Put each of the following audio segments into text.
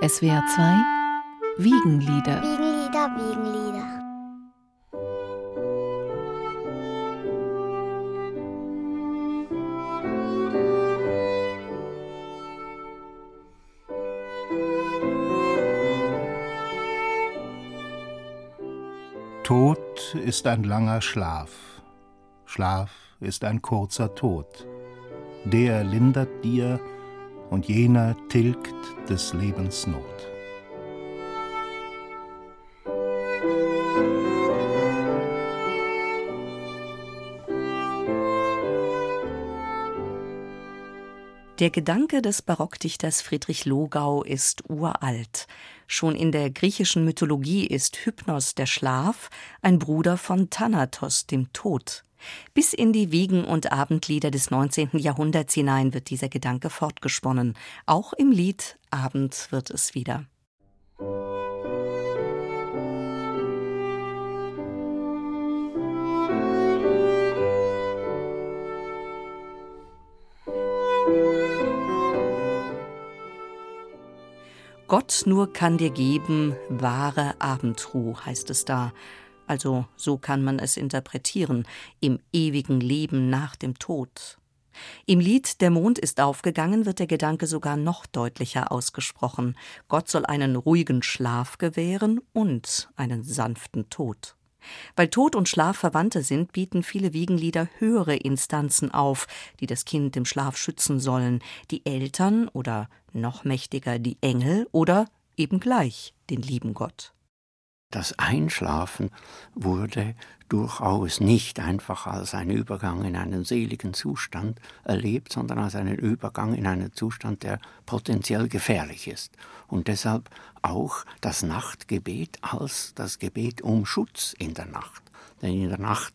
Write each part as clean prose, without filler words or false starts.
SWR 2 Wiegenlieder. Wiegenlieder, Wiegenlieder. Tod ist ein langer Schlaf, Schlaf ist ein kurzer Tod. Der lindert dir und jener tilgt des Lebens Not. Der Gedanke des Barockdichters Friedrich Logau ist uralt. Schon in der griechischen Mythologie ist Hypnos, der Schlaf, ein Bruder von Thanatos, dem Tod. Bis in die Wiegen- und Abendlieder des 19. Jahrhunderts hinein wird dieser Gedanke fortgesponnen. Auch im Lied »Abend wird es wieder«. Gott nur kann dir geben wahre Abendruh, heißt es da. Also so kann man es interpretieren, im ewigen Leben nach dem Tod. Im Lied »Der Mond ist aufgegangen« wird der Gedanke sogar noch deutlicher ausgesprochen. Gott soll einen ruhigen Schlaf gewähren und einen sanften Tod. Weil Tod und Schlaf Verwandte sind, bieten viele Wiegenlieder höhere Instanzen auf, die das Kind im Schlaf schützen sollen. Die Eltern oder noch mächtiger die Engel oder eben gleich den lieben Gott. Das Einschlafen wurde durchaus nicht einfach als ein Übergang in einen seligen Zustand erlebt, sondern als einen Übergang in einen Zustand, der potenziell gefährlich ist. Und deshalb auch das Nachtgebet als das Gebet um Schutz in der Nacht. Denn in der Nacht,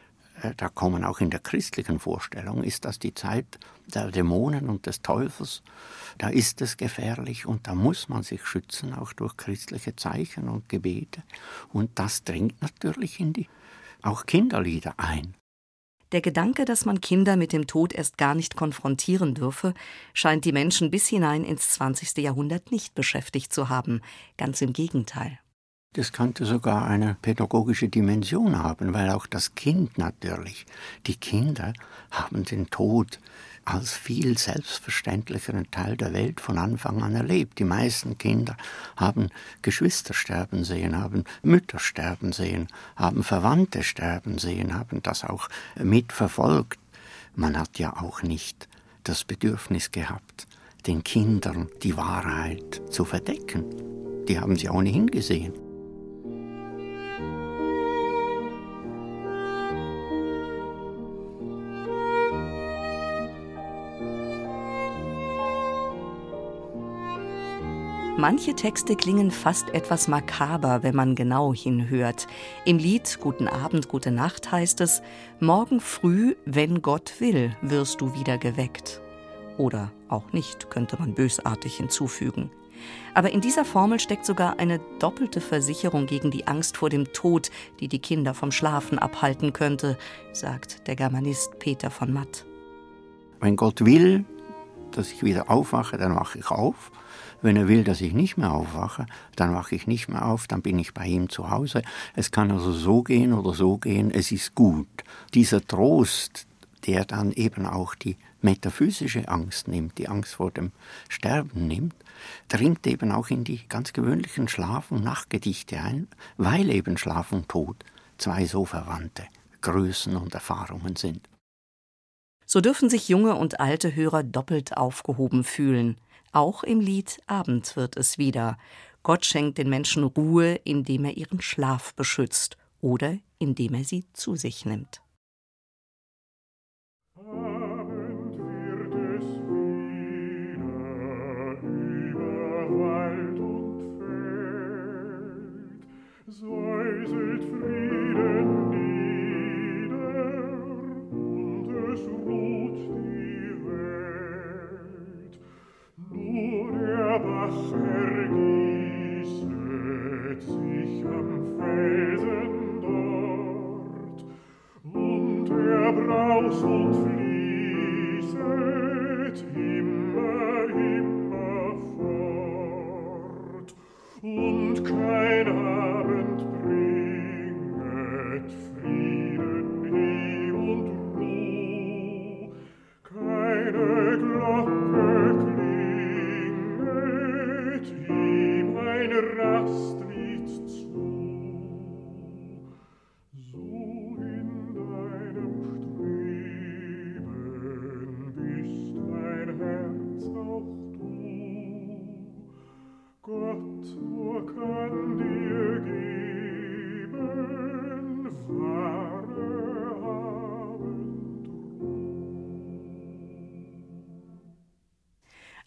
da kommen auch in der christlichen Vorstellung, ist das die Zeit der Dämonen und des Teufels. Da ist es gefährlich und da muss man sich schützen, auch durch christliche Zeichen und Gebete. Und das dringt natürlich in die auch Kinderlieder ein. Der Gedanke, dass man Kinder mit dem Tod erst gar nicht konfrontieren dürfe, scheint die Menschen bis hinein ins 20. Jahrhundert nicht beschäftigt zu haben. Ganz im Gegenteil. Das könnte sogar eine pädagogische Dimension haben, weil auch das Kind natürlich, die Kinder haben den Tod als viel selbstverständlicheren Teil der Welt von Anfang an erlebt. Die meisten Kinder haben Geschwister sterben sehen, haben Mütter sterben sehen, haben Verwandte sterben sehen, haben das auch mitverfolgt. Man hat ja auch nicht das Bedürfnis gehabt, den Kindern die Wahrheit zu verdecken. Die haben sie ohnehin gesehen. Manche Texte klingen fast etwas makaber, wenn man genau hinhört. Im Lied »Guten Abend, gute Nacht« heißt es: »Morgen früh, wenn Gott will, wirst du wieder geweckt.« Oder auch nicht, könnte man bösartig hinzufügen. Aber in dieser Formel steckt sogar eine doppelte Versicherung gegen die Angst vor dem Tod, die die Kinder vom Schlafen abhalten könnte, sagt der Germanist Peter von Matt. Wenn Gott will, dass ich wieder aufwache, dann wache ich auf. Wenn er will, dass ich nicht mehr aufwache, dann wache ich nicht mehr auf, dann bin ich bei ihm zu Hause. Es kann also so gehen oder so gehen, es ist gut. Dieser Trost, der dann eben auch die metaphysische Angst nimmt, die Angst vor dem Sterben nimmt, dringt eben auch in die ganz gewöhnlichen Schlaf- und Nachtgedichte ein, weil eben Schlaf und Tod zwei so verwandte Größen und Erfahrungen sind. So dürfen sich junge und alte Hörer doppelt aufgehoben fühlen. Auch im Lied »Abend wird es wieder«. Gott schenkt den Menschen Ruhe, indem er ihren Schlaf beschützt oder indem er sie zu sich nimmt. Abend wird es wieder über Wald und Feld, säuselt Frieden nieder und es ruht die Welt. Nur der Bach ergießet sich am Felsen dort, und er braust und fließet immer fort.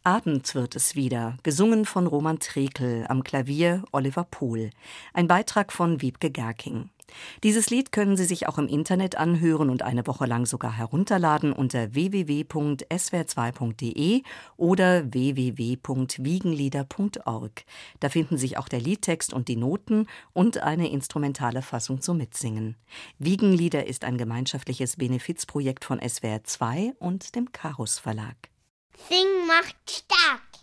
Abend wird es wieder, gesungen von Roman Trekel, am Klavier Oliver Pohl. Ein Beitrag von Wiebke Gerking. Dieses Lied können Sie sich auch im Internet anhören und eine Woche lang sogar herunterladen unter www.swr2.de oder www.wiegenlieder.org. Da finden sich auch der Liedtext und die Noten und eine instrumentale Fassung zum Mitsingen. Wiegenlieder ist ein gemeinschaftliches Benefizprojekt von SWR2 und dem Karus Verlag. Singen macht stark.